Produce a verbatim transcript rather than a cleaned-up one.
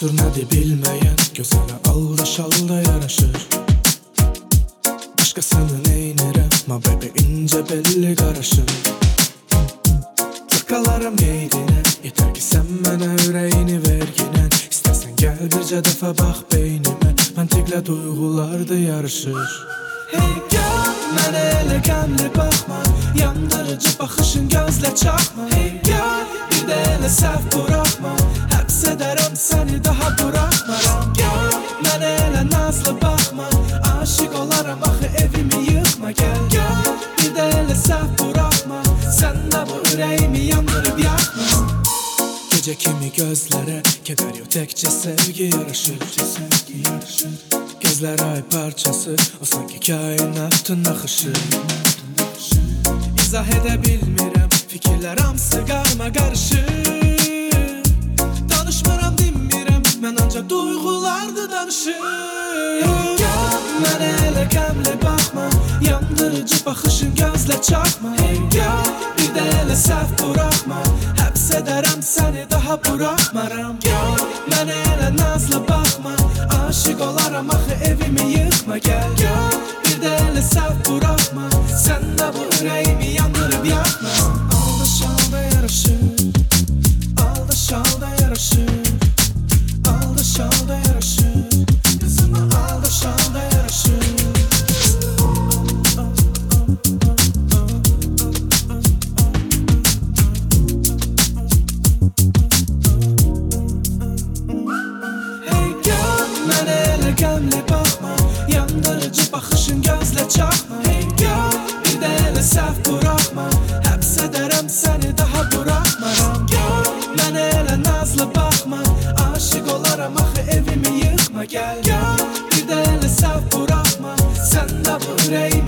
Qüsur nədir bilməyən gözələ alda şalda yaraşır. Başqasını neynirəm, ma bebe incə belli qaraşır. Tıqqalaram qeydinə, yetər ki sən mənə ürəyini verginən. İstəsən gəl bircə dəfə bax beynimə, məntiqlə duyğularda yarışır. Hey gəl, mənə elə qəmli baxma, yandırıcı baxışın gözlə çaxma. Hey gəl, bir də elə səhv buraxma, həbs edərəm səni daha buraxmaram. Gəl, mənə elə nazlı baxma, aşiq olaram axı evimi yıxma. Gəl, gəl, bir də elə səhv buraxma, sən də bu ürəyimi yandırıb yaxma. Gecə kimi gözlərə kədər yox, təkcə sevgi yaraşır. Sevgi yaraşır. Gözlər ay parçası, o sanki kainatın axışı. İzah edə bilmirəm, fikirlər hamısı qarma qarışır. Danışmıram, dinmirəm, mən ancaq duyğulardı danışır. Gəl, mənə elə qəmli baxma, yandırıcı baxışın gözlə çaxma. Gəl, bir də elə səhv buraxma, həbs edərəm səni daha buraxmaram. Gəl, mənə elə nazlı baxma, aşiq olaram axı evimi yıxma. Gəl, gəl, bir də elə səhv buraxma, sən də bu ürəyimi yandırıb yaxma. Alda şalda yaraşır, alda şalda yaraşır, alda şalda yaraşır, qızıma alda şalda yaraşır. Qəmli baxma, yandırıcı baxışın gözlə çaxma. Hey gəl, bir də elə səhv buraxma, həbs edərəm səni daha buraxmaram. Gəl, mənə elə nazlı baxma, aşiq olaram axı evimi yıxma. Gəl, gəl, bir də elə səhv buraxma, sən də bu ürəyimi